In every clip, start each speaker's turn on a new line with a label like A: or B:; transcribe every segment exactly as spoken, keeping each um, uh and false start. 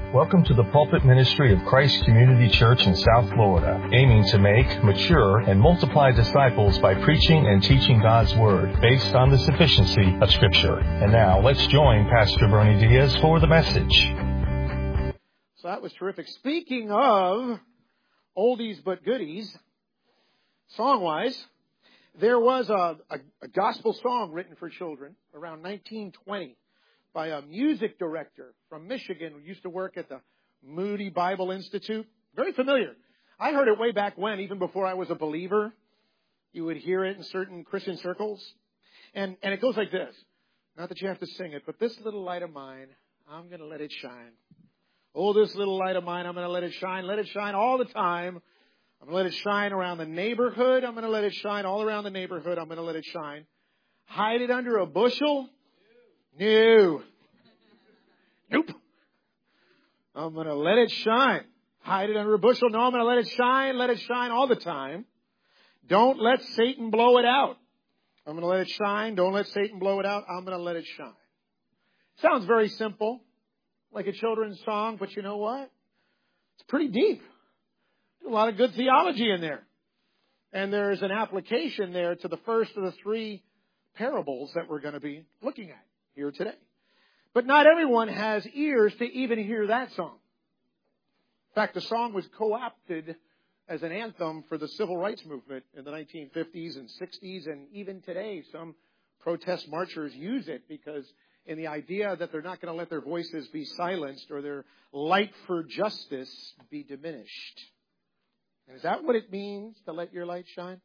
A: Welcome to the pulpit ministry of Christ Community Church in South Florida, aiming to make, mature, and multiply disciples by preaching and teaching God's Word based on the sufficiency of Scripture. And now, let's join Pastor Bernie Diaz for the message.
B: So that was terrific. Speaking of oldies but goodies, song-wise, there was a, a, a gospel song written for children around nineteen twenty. By a music director from Michigan who used to work at the Moody Bible Institute. Very familiar. I heard it way back when, even before I was a believer. You would hear it in certain Christian circles. And, and it goes like this. Not that you have to sing it, but this little light of mine, I'm going to let it shine. Oh, this little light of mine, I'm going to let it shine. Let it shine all the time. I'm going to let it shine around the neighborhood. I'm going to let it shine all around the neighborhood. I'm going to let it shine. Hide it under a bushel. No. Nope. I'm going to let it shine. Hide it under a bushel. No, I'm going to let it shine. Let it shine all the time. Don't let Satan blow it out. I'm going to let it shine. Don't let Satan blow it out. I'm going to let it shine. Sounds very simple, like a children's song, but you know what? It's pretty deep. There's a lot of good theology in there. And there's an application there to the first of the three parables that we're going to be looking at here today. But not everyone has ears to even hear that song. In fact, the song was co-opted as an anthem for the civil rights movement in the nineteen fifties and sixties, and even today some protest marchers use it because in the idea that they're not going to let their voices be silenced or their light for justice be diminished. And is that what it means to let your light shine?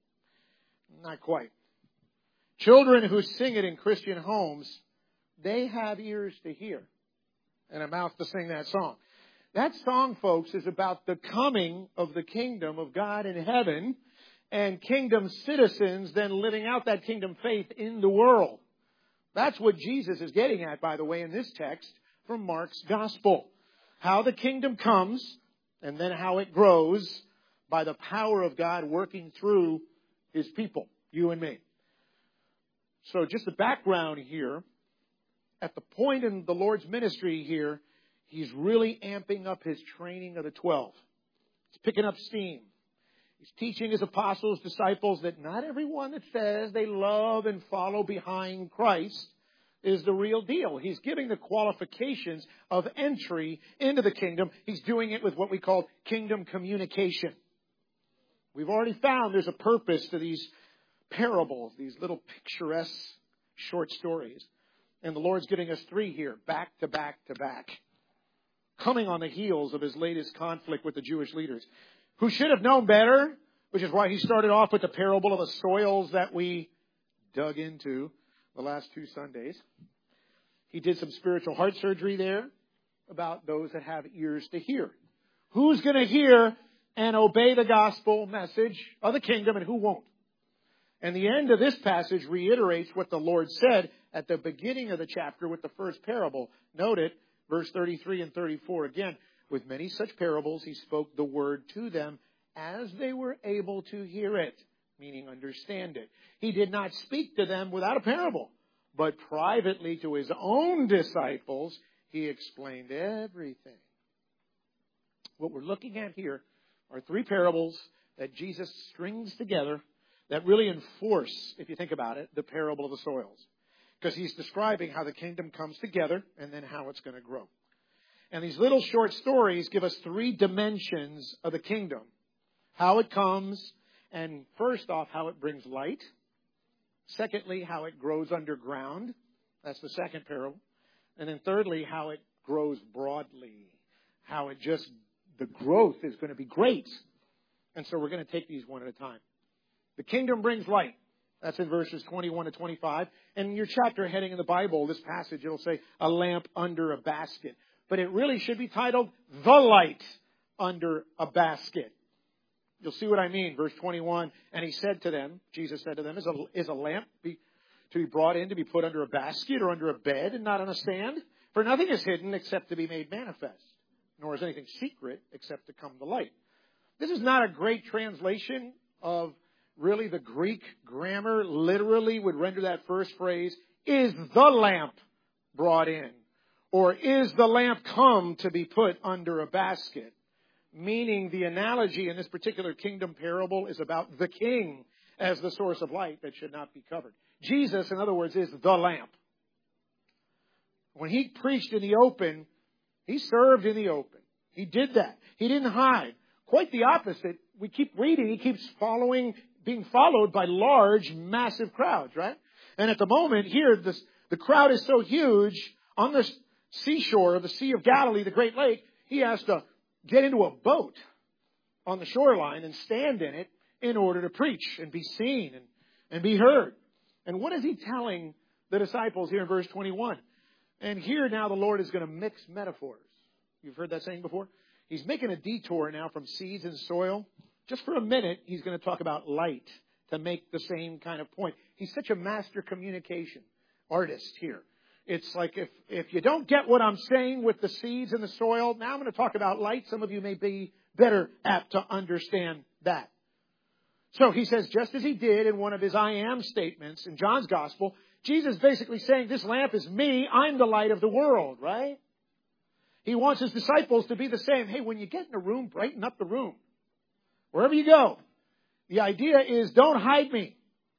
B: Not quite. Children who sing it in Christian homes, they have ears to hear and a mouth to sing that song. That song, folks, is about the coming of the kingdom of God in heaven and kingdom citizens then living out that kingdom faith in the world. That's what Jesus is getting at, by the way, in this text from Mark's gospel. How the kingdom comes and then how it grows by the power of God working through His people, you and me. So just the background here, at the point in the Lord's ministry here, He's really amping up His training of the twelve. He's picking up steam. He's teaching His apostles, disciples, that not everyone that says they love and follow behind Christ is the real deal. He's giving the qualifications of entry into the kingdom. He's doing it with what we call kingdom communication. We've already found there's a purpose to these parables, these little picturesque short stories. And the Lord's giving us three here, back to back to back. Coming on the heels of His latest conflict with the Jewish leaders, who should have known better, which is why He started off with the parable of the soils that we dug into the last two Sundays. He did some spiritual heart surgery there about those that have ears to hear. Who's going to hear and obey the gospel message of the kingdom and who won't? And the end of this passage reiterates what the Lord said at the beginning of the chapter with the first parable. Note it, verse thirty-three and thirty-four. Again, with many such parables, He spoke the word to them as they were able to hear it, meaning understand it. He did not speak to them without a parable, but privately to His own disciples, He explained everything. What we're looking at here are three parables that Jesus strings together that really enforce, if you think about it, the parable of the soils. Because He's describing how the kingdom comes together and then how it's going to grow. And these little short stories give us three dimensions of the kingdom. How it comes, and first off, how it brings light. Secondly, how it grows underground. That's the second parable. And then thirdly, how it grows broadly. How it just, the growth is going to be great. And so we're going to take these one at a time. The kingdom brings light. That's in verses twenty-one to twenty-five. And in your chapter heading in the Bible, this passage, it'll say a lamp under a basket. But it really should be titled The Light Under a Basket. You'll see what I mean. Verse twenty-one, and He said to them, Jesus said to them, is a, is a lamp be, to be brought in to be put under a basket or under a bed and not on a stand? For nothing is hidden except to be made manifest, nor is anything secret except to come to light. This is not a great translation of really the Greek grammar. Literally would render that first phrase, is the lamp brought in? Or is the lamp come to be put under a basket? Meaning the analogy in this particular kingdom parable is about the king as the source of light that should not be covered. Jesus, in other words, is the lamp. When he preached in the open, he served in the open. He did that. He didn't hide. Quite the opposite. We keep reading. He keeps following, being followed by large, massive crowds, right? And at the moment here, this, the crowd is so huge on the seashore of the Sea of Galilee, the Great Lake, he has to get into a boat on the shoreline and stand in it in order to preach and be seen and, and be heard. And what is he telling the disciples here in verse twenty-one? And here now the Lord is going to mix metaphors. You've heard that saying before? He's making a detour now from seeds and soil. Just for a minute, he's going to talk about light to make the same kind of point. He's such a master communication artist here. It's like if, if you don't get what I'm saying with the seeds and the soil, now I'm going to talk about light. Some of you may be better apt to understand that. So he says, just as he did in one of his I am statements in John's Gospel, Jesus is basically saying, this lamp is me. I'm the light of the world, right? He wants his disciples to be the same. Hey, when you get in a room, brighten up the room. Wherever you go. The idea is don't hide me.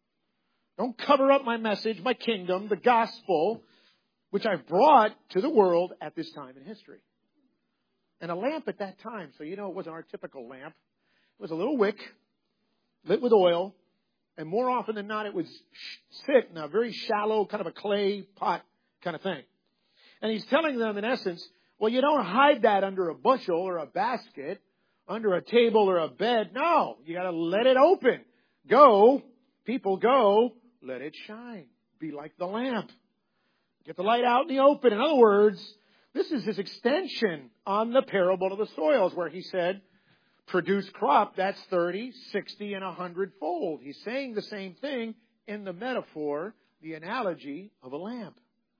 B: Don't cover up my message, my kingdom, the gospel, which I've brought to the world at this time in history. And a lamp at that time, so you know it wasn't our typical lamp. It was a little wick, lit with oil, and more often than not, it would sit in a very shallow, kind of a clay pot kind of thing. And he's telling them, in essence, well, you don't hide that under a bushel or a basket, under a table or a bed. No, you got to let it open. Go, people go, let it shine. Be like the lamp. Get the light out in the open. In other words, this is his extension on the parable of the soils where he said, produce crop that's thirty, sixty, and one hundred fold. He's saying the same thing in the metaphor, the analogy of a lamp.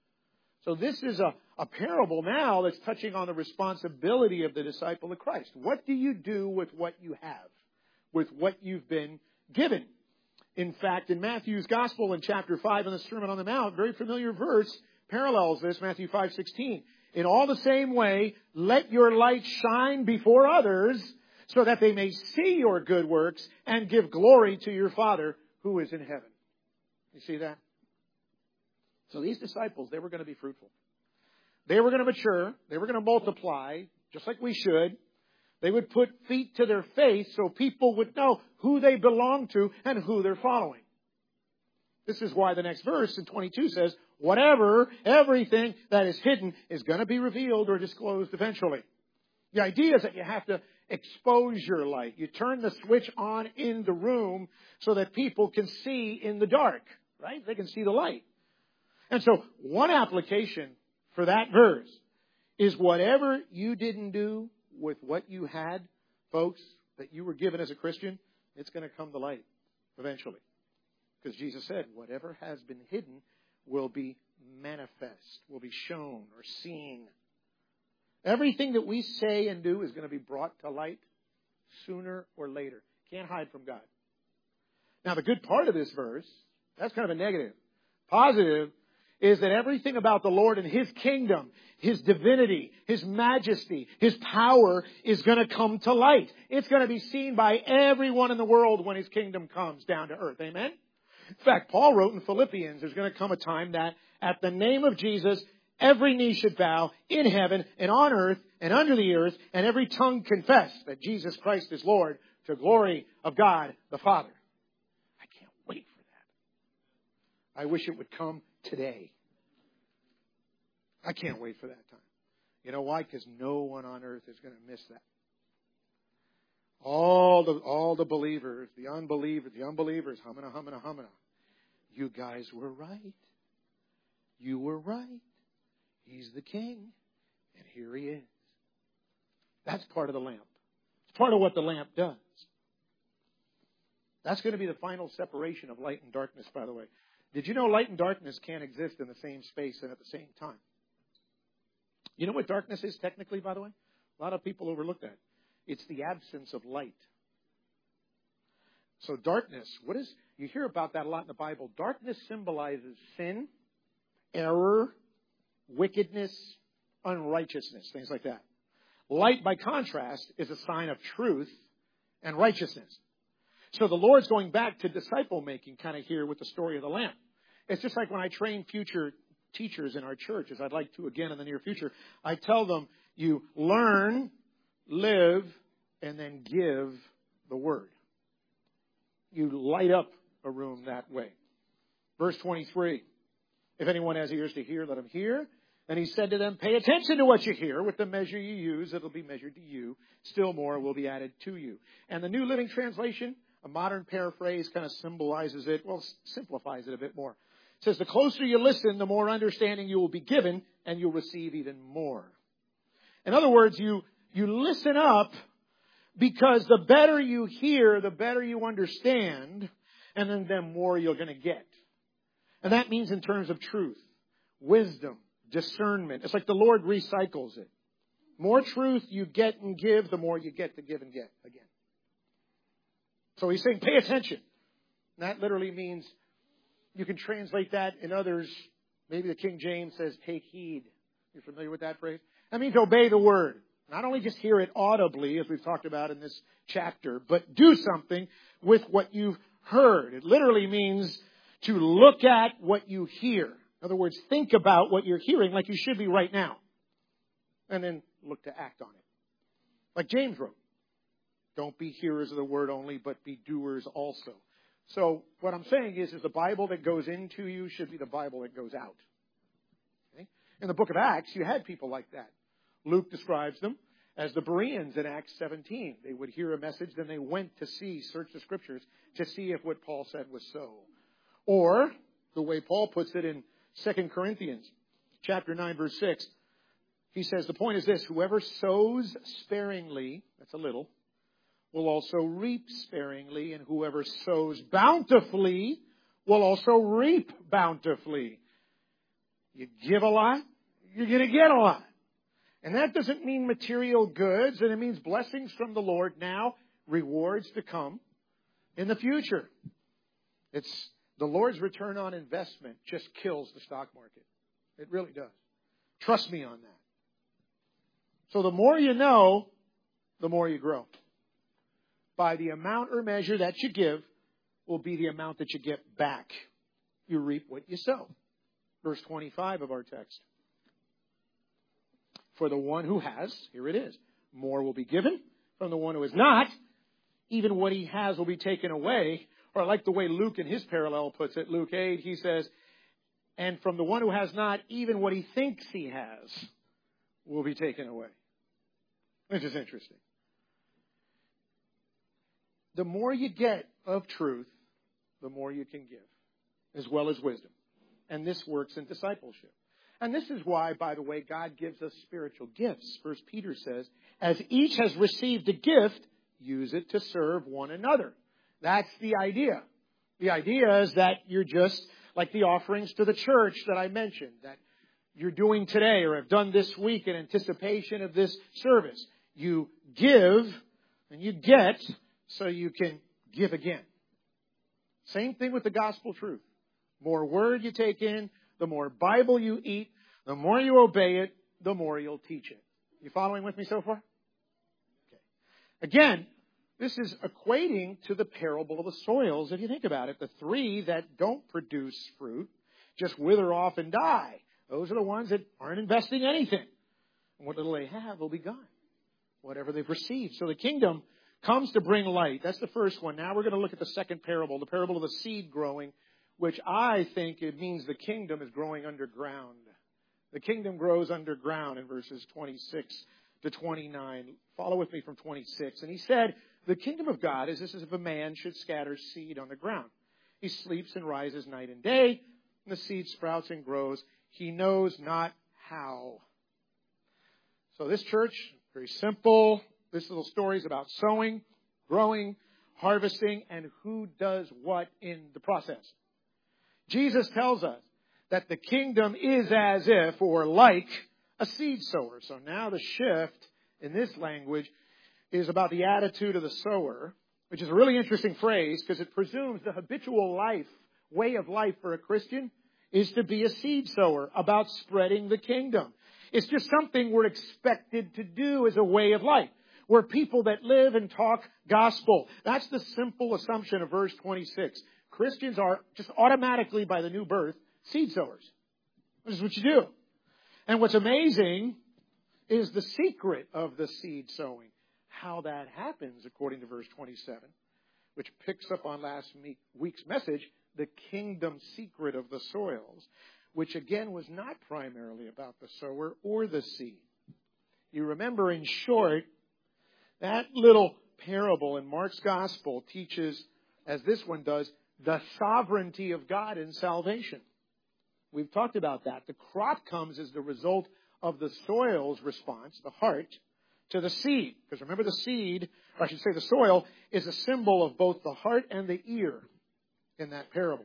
B: So this is a, a parable now that's touching on the responsibility of the disciple of Christ. What do you do with what you have? With what you've been given? In fact, in Matthew's Gospel in chapter five in the Sermon on the Mount, very familiar verse parallels this, Matthew five sixteen. In all the same way, let your light shine before others so that they may see your good works and give glory to your Father who is in heaven. You see that? So these disciples, they were going to be fruitful. They were going to mature. They were going to multiply, just like we should. They would put feet to their faith so people would know who they belong to and who they're following. This is why the next verse in twenty-two says, whatever, everything that is hidden is going to be revealed or disclosed eventually. The idea is that you have to expose your light. You turn the switch on in the room so that people can see in the dark, right? They can see the light. And so one application for that verse is whatever you didn't do with what you had, folks, that you were given as a Christian, it's going to come to light eventually. Because Jesus said, whatever has been hidden will be manifest, will be shown or seen. Everything that we say and do is going to be brought to light sooner or later. Can't hide from God. Now, the good part of this verse, that's kind of a negative. Positive is that everything about the Lord and His kingdom, His divinity, His majesty, His power is going to come to light. It's going to be seen by everyone in the world when His kingdom comes down to earth. Amen? In fact, Paul wrote in Philippians, there's going to come a time that at the name of Jesus, every knee should bow in heaven and on earth and under the earth, and every tongue confess that Jesus Christ is Lord to glory of God the Father. I can't wait for that. I wish it would come today. I can't wait for that time. You know why? Because no one on earth is going to miss that. All the all the believers, the unbelievers, the unbelievers, humana, humana, humana. You guys were right. You were right. He's the king, and here he is. That's part of the lamp. It's part of what the lamp does. That's going to be the final separation of light and darkness, by the way. Did you know light and darkness can't exist in the same space and at the same time? You know what darkness is technically, by the way? A lot of people overlook that. It's the absence of light. So darkness, what is, you hear about that a lot in the Bible. Darkness symbolizes sin, error, wickedness, unrighteousness, things like that. Light, by contrast, is a sign of truth and righteousness. So the Lord's going back to disciple making kind of here with the story of the lamp. It's just like when I train future teachers in our church, as I'd like to again in the near future, I tell them, you learn, live, and then give the word. You light up a room that way. Verse twenty-three, if anyone has ears to hear, let him hear. And he said to them, pay attention to what you hear. With the measure you use, it'll be measured to you. Still more will be added to you. And the New Living Translation, a modern paraphrase, kind of symbolizes it, well, simplifies it a bit more. It says, the closer you listen, the more understanding you will be given, and you'll receive even more. In other words, you, you listen up because the better you hear, the better you understand, and then the more you're going to get. And that means in terms of truth, wisdom, discernment. It's like the Lord recycles it. More truth you get and give, the more you get to give and get again. So he's saying, pay attention. And that literally means, you can translate that in others. Maybe the King James says, take heed. You're familiar with that phrase? That means obey the word. Not only just hear it audibly, as we've talked about in this chapter, but do something with what you've heard. It literally means to look at what you hear. In other words, think about what you're hearing like you should be right now. And then look to act on it. Like James wrote, don't be hearers of the word only, but be doers also. So what I'm saying is, is the Bible that goes into you should be the Bible that goes out. Okay? In the book of Acts, you had people like that. Luke describes them as the Bereans in Acts seventeen. They would hear a message, then they went to see, search the scriptures, to see if what Paul said was so. Or, the way Paul puts it in Second Corinthians chapter nine, verse six, he says, the point is this, whoever sows sparingly, that's a little, will also reap sparingly, and whoever sows bountifully will also reap bountifully. You give a lot, you're going to get a lot. And that doesn't mean material goods, and it means blessings from the Lord now, rewards to come in the future. It's the Lord's return on investment just kills the stock market. It really does. Trust me on that. So the more you know, the more you grow. By the amount or measure that you give will be the amount that you get back. You reap what you sow. Verse twenty-five of our text. For the one who has, here it is, more will be given. From the one who has not, even what he has will be taken away. Or I like the way Luke in his parallel puts it, Luke eight, he says, and from the one who has not, even what he thinks he has will be taken away. Which is interesting. The more you get of truth, the more you can give, as well as wisdom. And this works in discipleship. And this is why, by the way, God gives us spiritual gifts. First Peter says, as each has received a gift, use it to serve one another. That's the idea. The idea is that you're just like the offerings to the church that I mentioned, that you're doing today or have done this week in anticipation of this service. You give and you get so you can give again. Same thing with the gospel truth. More word you take in, the more Bible you eat, the more you obey it, the more you'll teach it. You following with me so far? Okay. Again, this is equating to the parable of the soils. If you think about it, the three that don't produce fruit just wither off and die. Those are the ones that aren't investing anything. And what little they have will be gone. Whatever they've received. So the kingdom comes to bring light. That's the first one. Now we're going to look at the second parable, the parable of the seed growing, which I think it means the kingdom is growing underground. The kingdom grows underground in verses twenty-six to twenty-nine. Follow with me from twenty-six. And he said, the kingdom of God is this as if a man should scatter seed on the ground. He sleeps and rises night and day, and the seed sprouts and grows. He knows not how. So this church, very simple. This little story is about sowing, growing, harvesting, and who does what in the process. Jesus tells us that the kingdom is as if, or like, a seed sower. So now the shift in this language is about the attitude of the sower, which is a really interesting phrase because it presumes the habitual life, way of life for a Christian is to be a seed sower, about spreading the kingdom. It's just something we're expected to do as a way of life. We're people that live and talk gospel. That's the simple assumption of verse twenty-six. Christians are just automatically, by the new birth, seed sowers. This is what you do. And what's amazing is the secret of the seed sowing. How that happens, according to verse twenty-seven, which picks up on last week's message, the kingdom secret of the soils, which again was not primarily about the sower or the seed. You remember, in short, that little parable in Mark's gospel teaches, as this one does, the sovereignty of God in salvation. We've talked about that. The crop comes as the result of the soil's response, the heart, to the seed. Because remember, the seed, or I should say the soil, is a symbol of both the heart and the ear in that parable.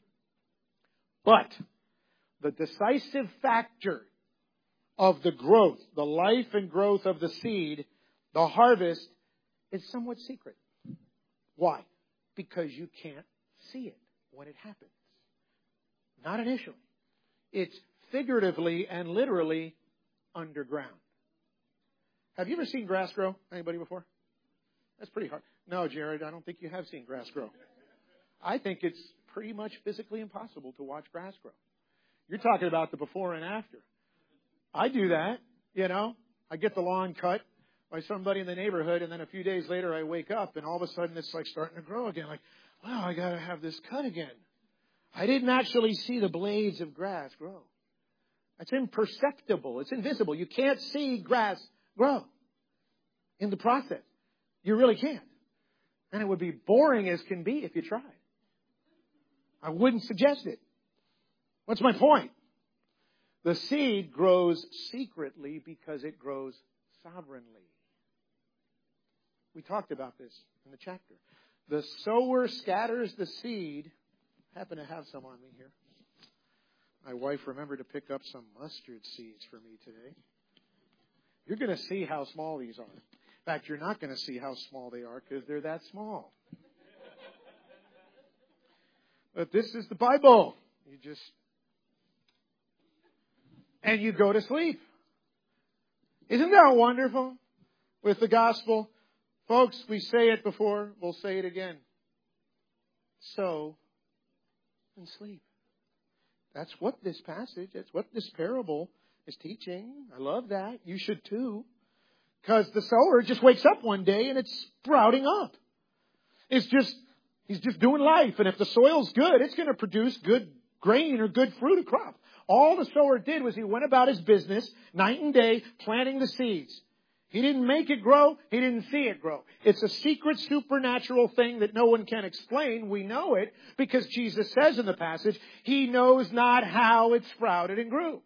B: But the decisive factor of the growth, the life and growth of the seed, the harvest, is somewhat secret. Why? Because you can't see it when it happens. Not initially. It's figuratively and literally underground. Have you ever seen grass grow? Anybody before? That's pretty hard. No, Jared, I don't think you have seen grass grow. I think it's pretty much physically impossible to watch grass grow. You're talking about the before and after. I do that, you know. I get the lawn cut by somebody in the neighborhood, and then a few days later I wake up, and all of a sudden it's like starting to grow again. Like, wow, I got to have this cut again. I didn't actually see the blades of grass grow. It's imperceptible. It's invisible. You can't see grass grow in the process. You really can't. And it would be boring as can be if you tried. I wouldn't suggest it. What's my point? The seed grows secretly because it grows sovereignly. We talked about this in the chapter. The sower scatters the seed. I happen to have some on me here. My wife remembered to pick up some mustard seeds for me today. You're going to see how small these are. In fact, you're not going to see how small they are because they're that small. But this is the Bible. You just... And you go to sleep. Isn't that wonderful with the gospel? Folks, we say it before, we'll say it again. Sow and sleep. That's what this passage, that's what this parable is teaching. I love that. You should too. Because the sower just wakes up one day and it's sprouting up. It's just, he's just doing life. And if the soil's good, it's going to produce good grain or good fruit or crop. All the sower did was he went about his business night and day planting the seeds. He didn't make it grow. He didn't see it grow. It's a secret supernatural thing that no one can explain. We know it because Jesus says in the passage, He knows not how it sprouted and grew.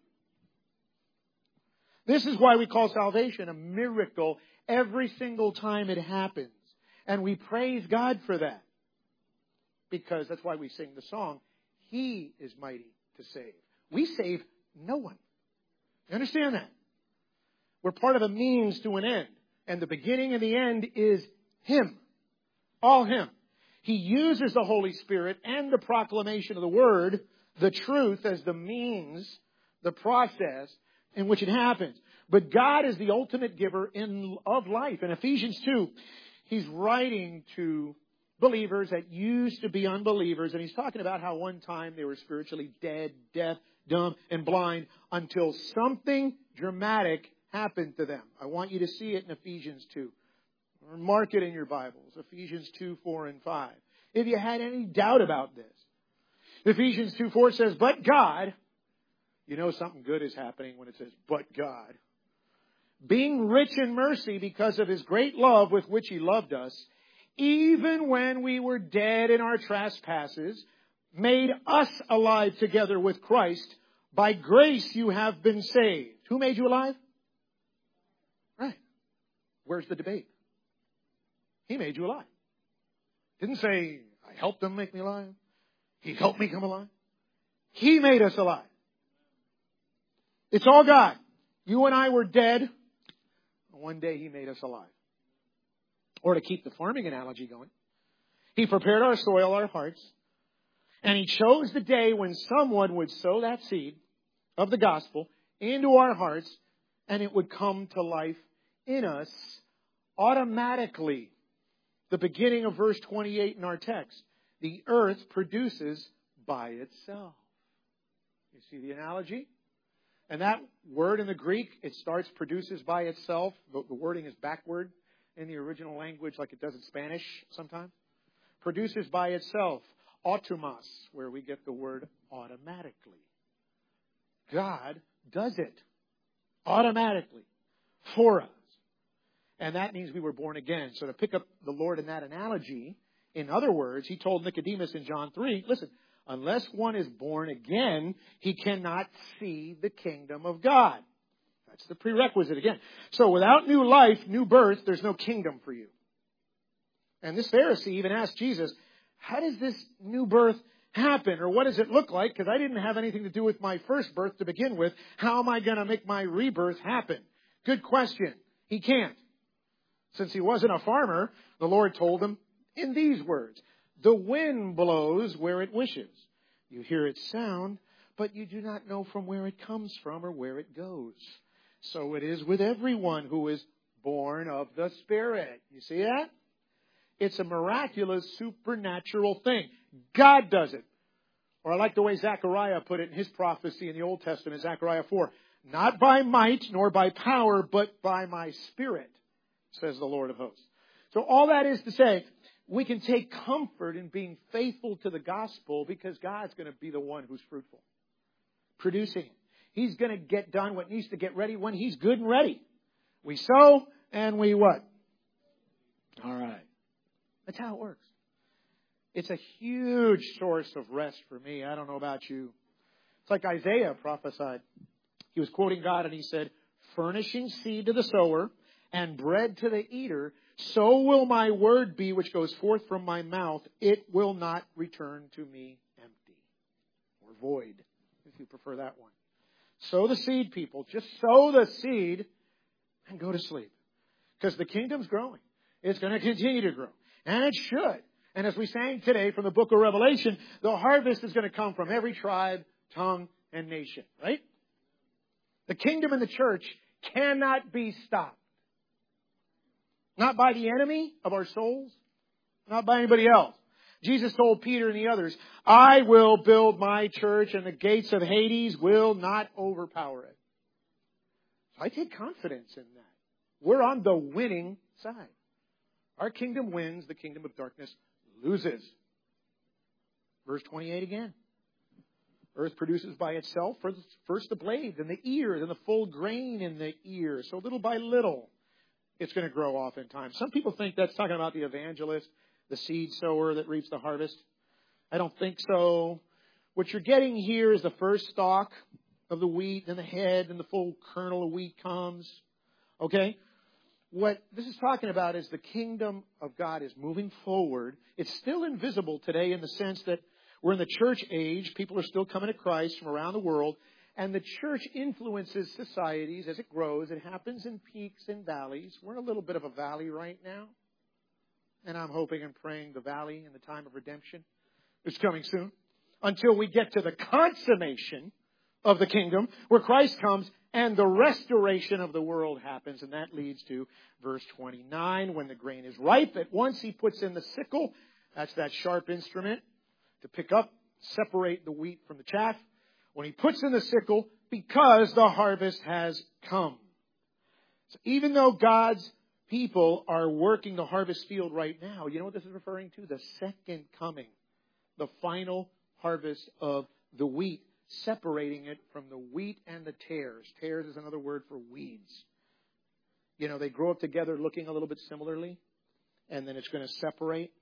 B: This is why we call salvation a miracle every single time it happens. And we praise God for that. Because that's why we sing the song, He is mighty to save. We save no one. You understand that? We're part of a means to an end. And the beginning and the end is Him. All Him. He uses the Holy Spirit and the proclamation of the Word, the truth, as the means, the process in which it happens. But God is the ultimate giver in, of life. In Ephesians two, He's writing to believers that used to be unbelievers. And He's talking about how one time they were spiritually dead, deaf, dumb, and blind until something dramatic happened to them. I want you to see it in Ephesians two. Or mark it in your Bibles. Ephesians two, four, and five. If you had any doubt about this. Ephesians two, four says, but God, you know something good is happening when it says, but God, being rich in mercy because of His great love with which He loved us, even when we were dead in our trespasses, made us alive together with Christ. By grace you have been saved. Who made you alive? Right. Where's the debate? He made you alive. Didn't say, I helped Him make me alive. He helped me come alive. He made us alive. It's all God. You and I were dead. One day He made us alive. Or to keep the farming analogy going, He prepared our soil, our hearts, and He chose the day when someone would sow that seed of the gospel into our hearts and it would come to life in us automatically. The beginning of verse twenty-eight in our text. The earth produces by itself. You see the analogy? And that word in the Greek, it starts produces by itself. The, the wording is backward in the original language like it does in Spanish sometimes. Produces by itself. Automos, where we get the word automatically. God does it automatically for us. And that means we were born again. So to pick up the Lord in that analogy, in other words, He told Nicodemus in John three, listen, unless one is born again, he cannot see the kingdom of God. That's the prerequisite again. So without new life, new birth, there's no kingdom for you. And this Pharisee even asked Jesus, how does this new birth happen? Or what does it look like? Because I didn't have anything to do with my first birth to begin with. How am I going to make my rebirth happen? Good question. He can't. Since he wasn't a farmer, the Lord told him in these words, the wind blows where it wishes. You hear its sound, but you do not know from where it comes from or where it goes. So it is with everyone who is born of the Spirit. You see that? It's a miraculous, supernatural thing. God does it. Or I like the way Zechariah put it in his prophecy in the Old Testament, Zechariah four. Not by might nor by power, but by my Spirit, says the Lord of hosts. So all that is to say, we can take comfort in being faithful to the gospel because God's going to be the one who's fruitful, producing it. He's going to get done what needs to get ready when He's good and ready. We sow and we what? All right. That's how it works. It's a huge source of rest for me. I don't know about you. It's like Isaiah prophesied. He was quoting God and he said, furnishing seed to the sower and bread to the eater, so will my word be which goes forth from my mouth. It will not return to me empty or void, if you prefer that one. Sow the seed, people. Just sow the seed and go to sleep. Because the kingdom's growing. It's going to continue to grow. And it should. And as we sang today from the book of Revelation, the harvest is going to come from every tribe, tongue, and nation. Right? The kingdom and the church cannot be stopped. Not by the enemy of our souls. Not by anybody else. Jesus told Peter and the others, I will build my church and the gates of Hades will not overpower it. So I take confidence in that. We're on the winning side. Our kingdom wins, the kingdom of darkness loses. Verse twenty-eight again. Earth produces by itself first the blade, then the ear, then the full grain in the ear. So little by little, it's going to grow off in time. Some people think that's talking about the evangelist, the seed sower that reaps the harvest. I don't think so. What you're getting here is the first stalk of the wheat, then the head, then the full kernel of wheat comes. Okay? What this is talking about is the kingdom of God is moving forward. It's still invisible today in the sense that we're in the church age. People are still coming to Christ from around the world. And the church influences societies as it grows. It happens in peaks and valleys. We're in a little bit of a valley right now. And I'm hoping and praying the valley in the time of redemption is coming soon. Until we get to the consummation of the kingdom where Christ comes and the restoration of the world happens. And that leads to verse twenty-nine. When the grain is ripe, at once He puts in the sickle. That's that sharp instrument to pick up, separate the wheat from the chaff. When He puts in the sickle, because the harvest has come. So even though God's people are working the harvest field right now, you know what this is referring to? The second coming. The final harvest of the wheat. Separating it from the wheat and the tares. Tares is another word for weeds. You know, they grow up together looking a little bit similarly. And then it's going to separate.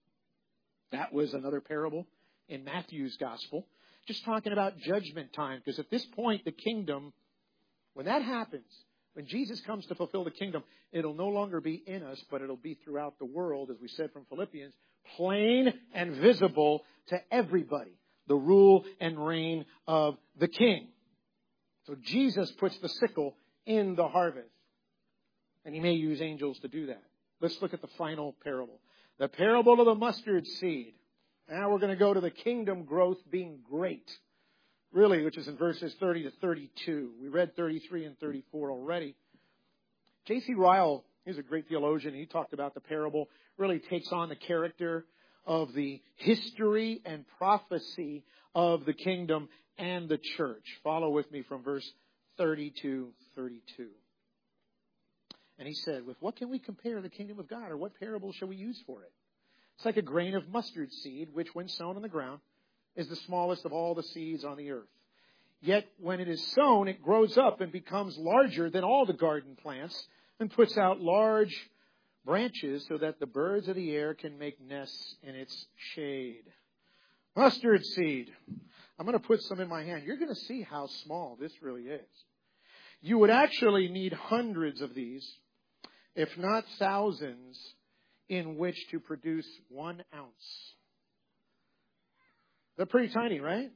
B: That was another parable in Matthew's gospel. Just talking about judgment time. Because at this point, the kingdom, when that happens, when Jesus comes to fulfill the kingdom, it'll no longer be in us, but it'll be throughout the world, as we said from Philippians, plain and visible to everybody. The rule and reign of the King. So Jesus puts the sickle in the harvest. And He may use angels to do that. Let's look at the final parable. The parable of the mustard seed. Now we're going to go to the kingdom growth being great. really, which is in verses thirty to thirty-two. We read thirty-three and thirty-four already. J C Ryle, he's a great theologian. He talked about the parable, really takes on the character of the history and prophecy of the kingdom and the church. Follow with me from verse thirty to thirty-two. And he said, with what can we compare the kingdom of God, or what parable shall we use for it? It's like a grain of mustard seed, which when sown on the ground is the smallest of all the seeds on the earth. Yet when it is sown, it grows up and becomes larger than all the garden plants and puts out large branches so that the birds of the air can make nests in its shade. Mustard seed. I'm going to put some in my hand. You're going to see how small this really is. You would actually need hundreds of these, if not thousands, in which to produce one ounce. They're pretty tiny, right?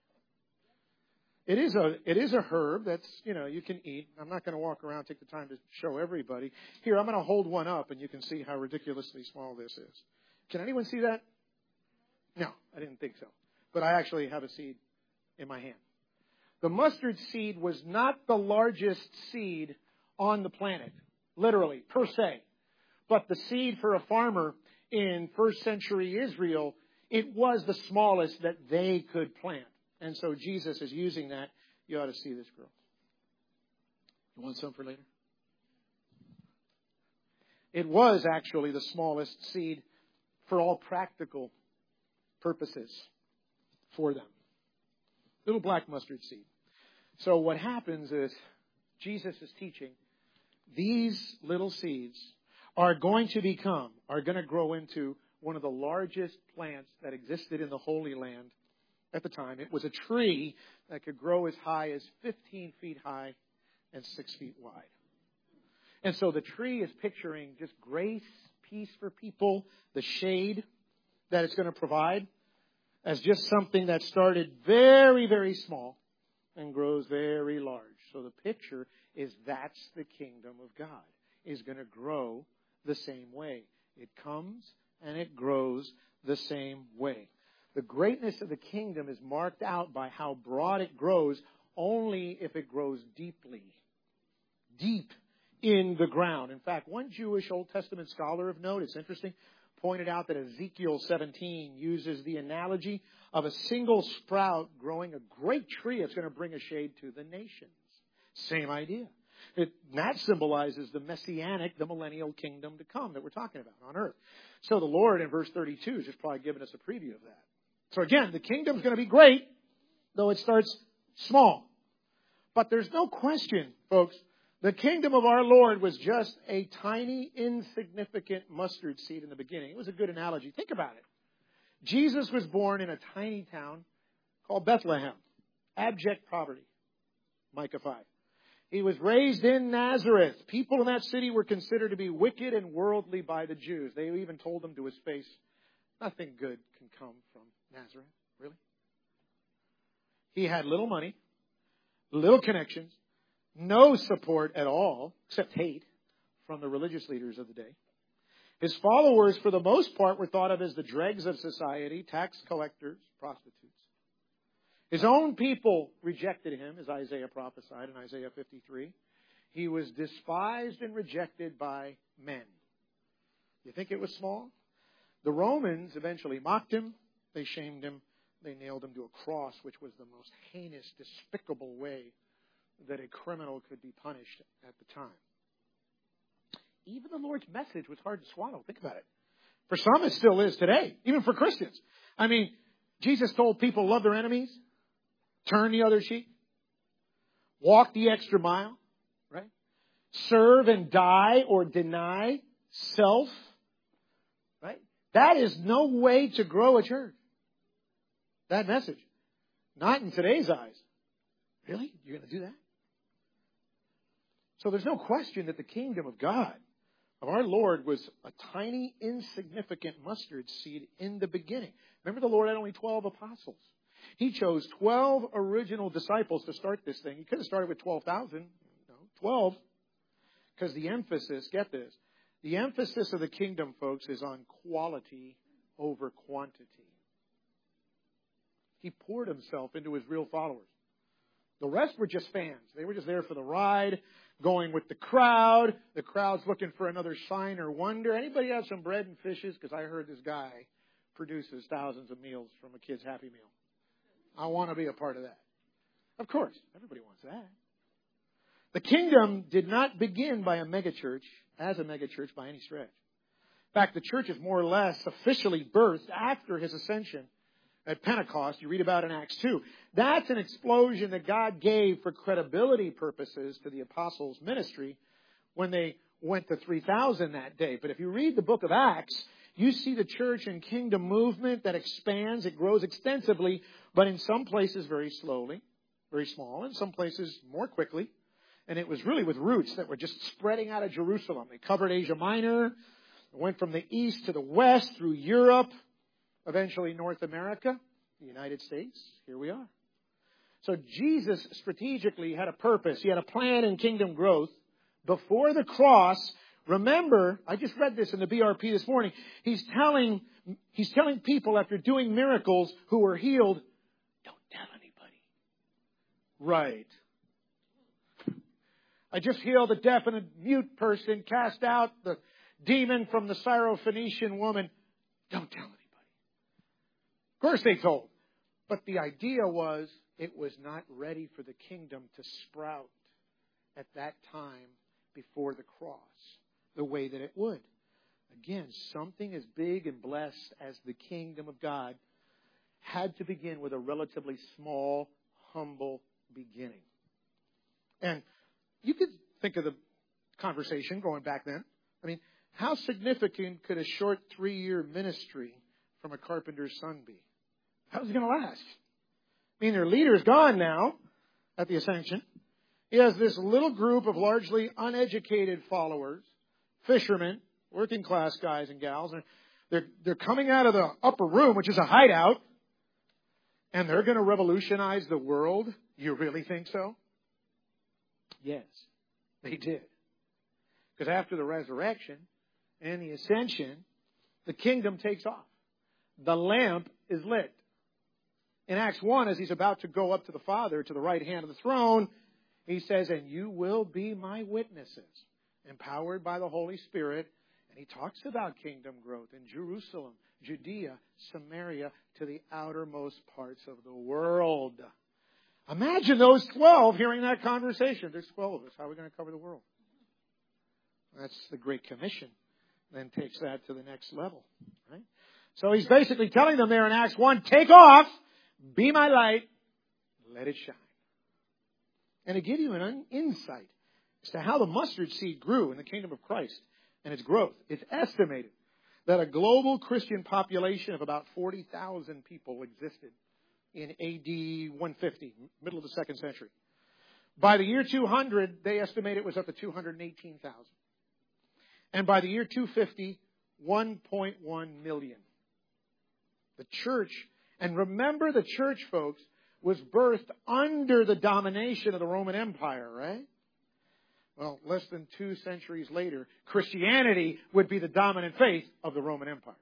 B: It is a it is a herb that's, you know, you can eat. I'm not going to walk around and take the time to show everybody. Here, I'm going to hold one up and you can see how ridiculously small this is. Can anyone see that? No, I didn't think so. But I actually have a seed in my hand. The mustard seed was not the largest seed on the planet, literally, per se. But the seed for a farmer in first century Israel, it was the smallest that they could plant. And so Jesus is using that. You ought to see this girl. You want some for later? It was actually the smallest seed for all practical purposes for them. Little black mustard seed. So what happens is Jesus is teaching these little seeds are going to become, are going to grow into one of the largest plants that existed in the Holy Land at the time. It was a tree that could grow as high as fifteen feet high and six feet wide. And so the tree is picturing just grace, peace for people, the shade that it's going to provide as just something that started very, very small and grows very large. So the picture is that's the kingdom of God, is going to grow the same way. It comes and it grows the same way. The greatness of the kingdom is marked out by how broad it grows, only if it grows deeply, deep in the ground. In fact, one Jewish Old Testament scholar of note, it's interesting, pointed out that Ezekiel seventeen uses the analogy of a single sprout growing a great tree that's going to bring a shade to the nations. Same idea. It, that symbolizes the messianic, the millennial kingdom to come that we're talking about on earth. So the Lord in verse thirty-two is just probably giving us a preview of that. So again, the kingdom's going to be great, though it starts small. But there's no question, folks, the kingdom of our Lord was just a tiny, insignificant mustard seed in the beginning. It was a good analogy. Think about it. Jesus was born in a tiny town called Bethlehem. Abject poverty. Micah five. He was raised in Nazareth. People in that city were considered to be wicked and worldly by the Jews. They even told him to his face, nothing good can come from Nazareth. Really? He had little money, little connections, no support at all, except hate from the religious leaders of the day. His followers, for the most part, were thought of as the dregs of society, tax collectors, prostitutes. His own people rejected him, as Isaiah prophesied in Isaiah fifty-three. He was despised and rejected by men. You think it was small? The Romans eventually mocked him. They shamed him. They nailed him to a cross, which was the most heinous, despicable way that a criminal could be punished at the time. Even the Lord's message was hard to swallow. Think about it. For some, it still is today, even for Christians. I mean, Jesus told people, love their enemies, turn the other cheek, walk the extra mile, right? Serve and die or deny self, right? That is no way to grow a church. That message. Not in today's eyes. Really? You're going to do that? So there's no question that the kingdom of God, of our Lord, was a tiny, insignificant mustard seed in the beginning. Remember, the Lord had only twelve apostles. He chose twelve original disciples to start this thing. He could have started with twelve thousand. No, twelve. Because the emphasis, get this, the emphasis of the kingdom, folks, is on quality over quantity. He poured himself into his real followers. The rest were just fans. They were just there for the ride, going with the crowd. The crowd's looking for another sign or wonder. Anybody have some bread and fishes? Because I heard this guy produces thousands of meals from a kid's Happy Meal. I want to be a part of that. Of course, everybody wants that. The kingdom did not begin by a megachurch, as a megachurch by any stretch. In fact, the church is more or less officially birthed after his ascension at Pentecost. You read about in Acts two. That's an explosion that God gave for credibility purposes to the apostles' ministry when they went to three thousand that day. But if you read the book of Acts, you see the church and kingdom movement that expands. It grows extensively, but in some places very slowly, very small, in some places more quickly. And it was really with roots that were just spreading out of Jerusalem. They covered Asia Minor, went from the east to the west through Europe, eventually North America, the United States. Here we are. So Jesus strategically had a purpose. He had a plan in kingdom growth. Before the cross, remember, I just read this in the B R P this morning. He's telling, he's telling people after doing miracles who were healed, don't tell anybody. Right. I just healed a deaf and a mute person, cast out the demon from the Syrophoenician woman. Don't tell anybody. Of course they told. But the idea was it was not ready for the kingdom to sprout at that time before the cross the way that it would. Again, something as big and blessed as the kingdom of God had to begin with a relatively small, humble beginning. And you could think of the conversation going back then. I mean, how significant could a short three-year ministry from a carpenter's son be? How's it going to last? I mean, their leader's gone now at the ascension. He has this little group of largely uneducated followers, fishermen, working class guys and gals. And they're, they're coming out of the upper room, which is a hideout, and they're going to revolutionize the world. You really think so? Yes, they did. Because after the resurrection and the ascension, the kingdom takes off. The lamp is lit. In Acts one, as he's about to go up to the Father, to the right hand of the throne, he says, and you will be my witnesses, empowered by the Holy Spirit. And he talks about kingdom growth in Jerusalem, Judea, Samaria, to the outermost parts of the world. Imagine those twelve hearing that conversation. There's twelve of us. How are we going to cover the world? That's the Great Commission. Then takes that to the next level. Right? So he's basically telling them there in Acts one, take off, be my light, let it shine. And to give you an insight as to how the mustard seed grew in the kingdom of Christ and its growth, it's estimated that a global Christian population of about forty thousand people existed in A D one fifty, middle of the second century. By the year two hundred, they estimate it was up to two hundred eighteen thousand. And by the year two fifty, one point one million. The church, and remember the church, folks, was birthed under the domination of the Roman Empire, right? Well, less than two centuries later, Christianity would be the dominant faith of the Roman Empire.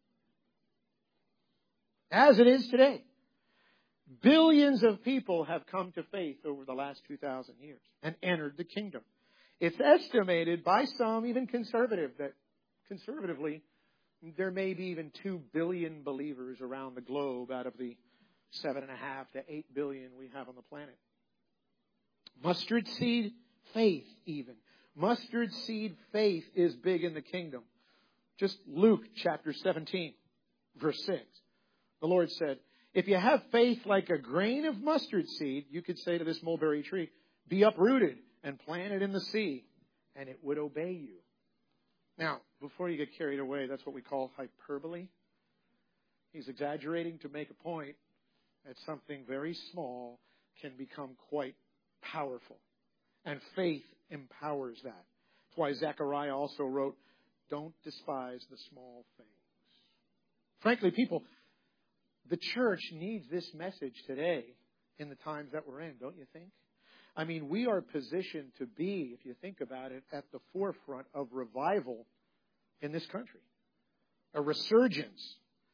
B: As it is today. Billions of people have come to faith over the last two thousand years and entered the kingdom. It's estimated by some, even conservative, that conservatively, there may be even two billion believers around the globe out of the seven and a half to eight billion we have on the planet. Mustard seed faith, even. Mustard seed faith is big in the kingdom. Just Luke chapter seventeen, verse six. The Lord said, if you have faith like a grain of mustard seed, you could say to this mulberry tree, be uprooted and planted in the sea, and it would obey you. Now, before you get carried away, that's what we call hyperbole. He's exaggerating to make a point that something very small can become quite powerful. And faith empowers that. That's why Zechariah also wrote, don't despise the small things. Frankly, people, the church needs this message today in the times that we're in, don't you think? I mean, we are positioned to be, if you think about it, at the forefront of revival in this country. A resurgence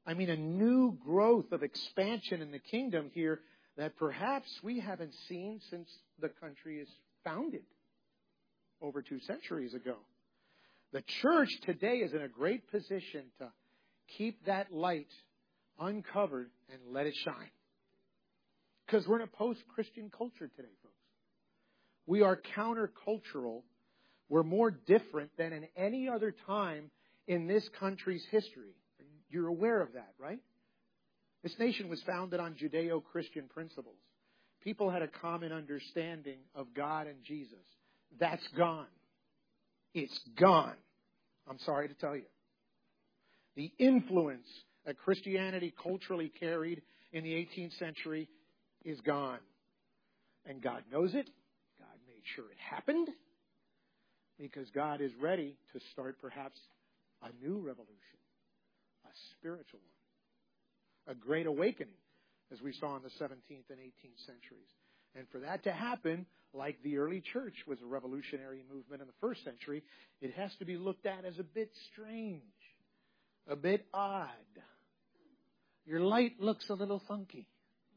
B: I mean, a new growth of expansion in the kingdom here that perhaps we haven't seen since the country is founded over two centuries ago. The church today is in a great position to keep that light uncovered and let it shine. Because we're in a post-Christian culture today, folks. We are countercultural. We're more different than in any other time in this country's history. You're aware of that, right? This nation was founded on Judeo-Christian principles. People had a common understanding of God and Jesus. That's gone. It's gone. I'm sorry to tell you. The influence that Christianity culturally carried in the eighteenth century is gone. And God knows it. God made sure it happened. Because God is ready to start perhaps a new revolution. A spiritual one. A great awakening, as we saw in the seventeenth and eighteenth centuries. And for that to happen, like the early church was a revolutionary movement in the first century, it has to be looked at as a bit strange, a bit odd. Your light looks a little funky.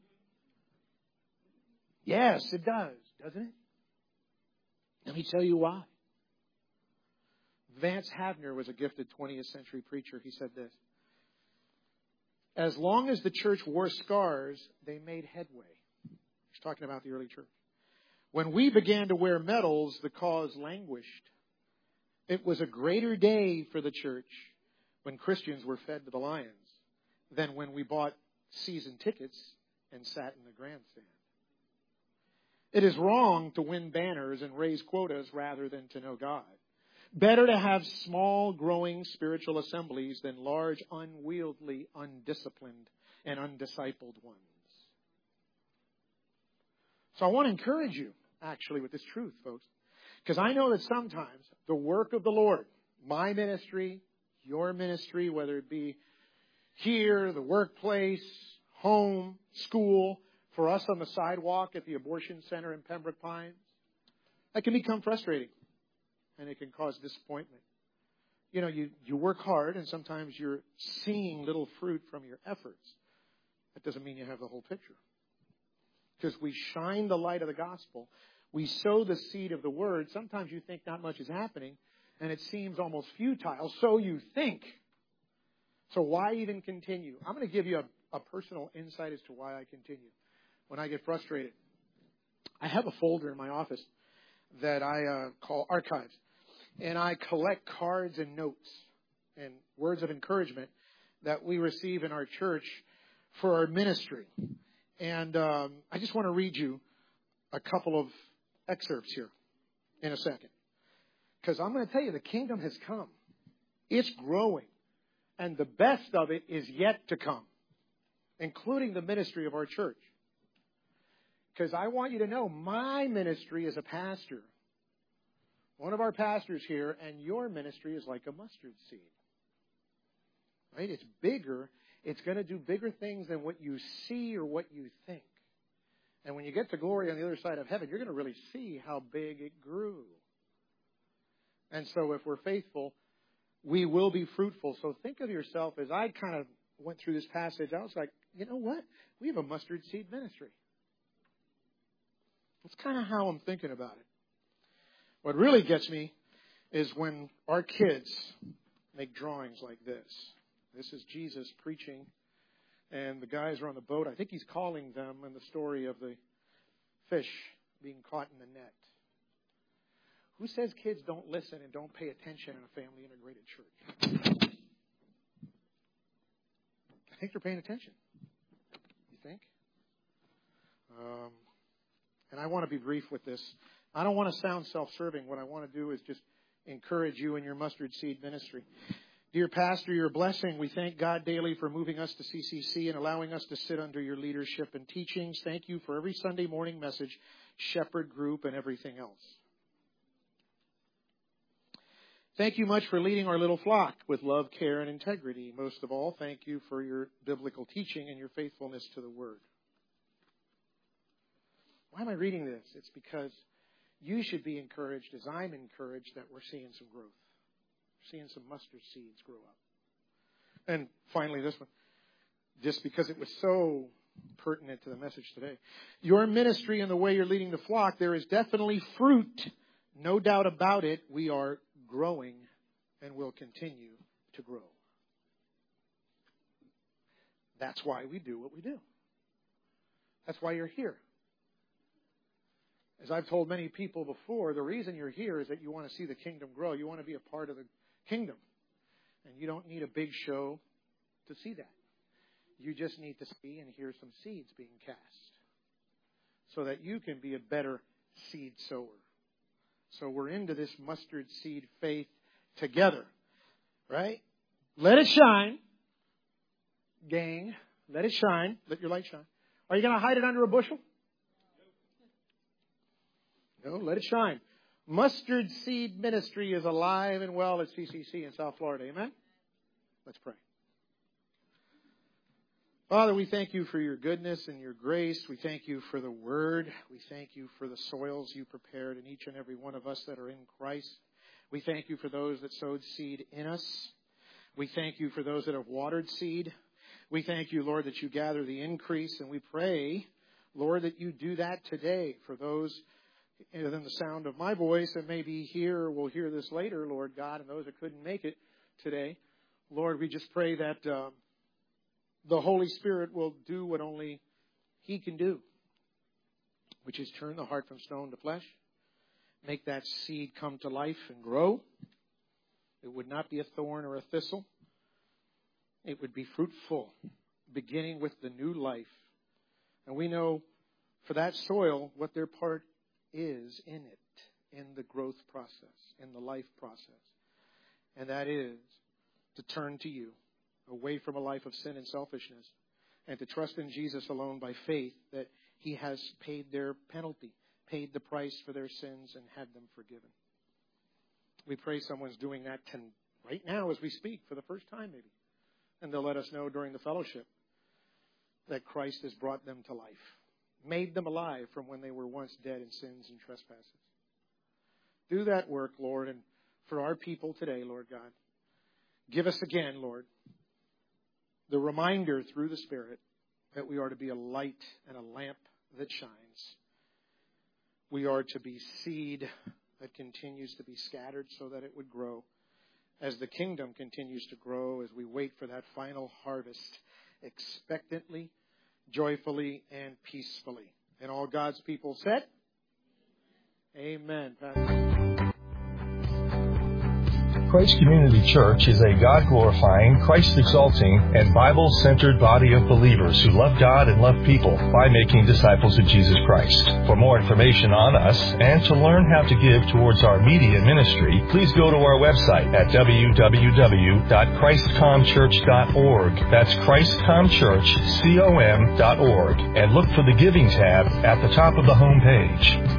B: Yes, it does, doesn't it? Let me tell you why. Vance Havner was a gifted twentieth century preacher. He said this: as long as the church wore scars, they made headway. He's talking about the early church. When we began to wear medals, the cause languished. It was a greater day for the church when Christians were fed to the lions than when we bought season tickets and sat in the grandstand. It is wrong to win banners and raise quotas rather than to know God. Better to have small, growing spiritual assemblies than large, unwieldy, undisciplined, and undiscipled ones. So I want to encourage you, actually, with this truth, folks. Because I know that sometimes the work of the Lord, my ministry, your ministry, whether it be here, the workplace, home, school, for us on the sidewalk at the abortion center in Pembroke Pines, that can become frustrating. And it can cause disappointment. You know, you, you work hard and sometimes you're seeing little fruit from your efforts. That doesn't mean you have the whole picture. Because we shine the light of the gospel. We sow the seed of the word. Sometimes you think not much is happening and it seems almost futile. So you think. So why even continue? I'm going to give you a, a personal insight as to why I continue. When I get frustrated, I have a folder in my office that I uh, call archives. And I collect cards and notes and words of encouragement that we receive in our church for our ministry. And um, I just want to read you a couple of excerpts here in a second. Because I'm going to tell you, the kingdom has come. It's growing. And the best of it is yet to come, including the ministry of our church. Because I want you to know my ministry as a pastor, one of our pastors here, and your ministry is like a mustard seed. Right? It's bigger. It's going to do bigger things than what you see or what you think. And when you get to glory on the other side of heaven, you're going to really see how big it grew. And so if we're faithful, we will be fruitful. So think of yourself, as I kind of went through this passage, I was like, you know what? We have a mustard seed ministry. That's kind of how I'm thinking about it. What really gets me is when our kids make drawings like this. This is Jesus preaching, and the guys are on the boat. I think he's calling them in the story of the fish being caught in the net. Who says kids don't listen and don't pay attention in a family integrated church? I think they're paying attention. You think? Um, and I want to be brief with this. I don't want to sound self-serving. What I want to do is just encourage you in your mustard seed ministry. Dear Pastor, you're a blessing. We thank God daily for moving us to C C C and allowing us to sit under your leadership and teachings. Thank you for every Sunday morning message, shepherd group, and everything else. Thank you much for leading our little flock with love, care, and integrity. Most of all, thank you for your biblical teaching and your faithfulness to the Word. Why am I reading this? It's because you should be encouraged, as I'm encouraged, that we're seeing some growth. We're seeing some mustard seeds grow up. And finally, this one. just because it was so pertinent to the message today. Your ministry and the way you're leading the flock, there is definitely fruit. No doubt about it. We are growing and will continue to grow. That's why we do what we do. That's why you're here. As I've told many people before, the reason you're here is that you want to see the kingdom grow. You want to be a part of the kingdom. And you don't need a big show to see that. You just need to see and hear some seeds being cast so that you can be a better seed sower. So we're into this mustard seed faith together, right? Let it shine, gang. Let it shine. Let your light shine. Are you going to hide it under a bushel? No, let it shine. Mustard Seed Ministry is alive and well at C C C in South Florida. Amen? Let's pray. Father, we thank you for your goodness and your grace. We thank you for the word. We thank you for the soils you prepared in each and every one of us that are in Christ. We thank you for those that sowed seed in us. We thank you for those that have watered seed. We thank you, Lord, that you gather the increase. And we pray, Lord, that you do that today for those within the sound of my voice and maybe here or will hear this later, Lord God, and those that couldn't make it today. Lord, we just pray that uh, the Holy Spirit will do what only He can do, which is turn the heart from stone to flesh, make that seed come to life and grow. It would not be a thorn or a thistle. It would be fruitful, beginning with the new life. And we know for that soil what their part is in it, in the growth process, in the life process. And that is to turn to you, away from a life of sin and selfishness, and to trust in Jesus alone by faith that He has paid their penalty, paid the price for their sins, and had them forgiven. We pray someone's doing that ten, right now as we speak for the first time maybe. And they'll let us know during the fellowship that Christ has brought them to life, made them alive from when they were once dead in sins and trespasses. Do that work, Lord, and for our people today, Lord God, give us again, Lord, the reminder through the Spirit that we are to be a light and a lamp that shines. We are to be seed that continues to be scattered so that it would grow as the kingdom continues to grow, as we wait for that final harvest expectantly, joyfully, and peacefully. And all God's people said, amen. Pastor.
A: Christ Community Church is a God-glorifying, Christ-exalting, and Bible-centered body of believers who love God and love people by making disciples of Jesus Christ. For more information on us and to learn how to give towards our media ministry, please go to our website at w w w dot christ com church dot org. That's christ com church com dot org. And look for the Giving tab at the top of the home page.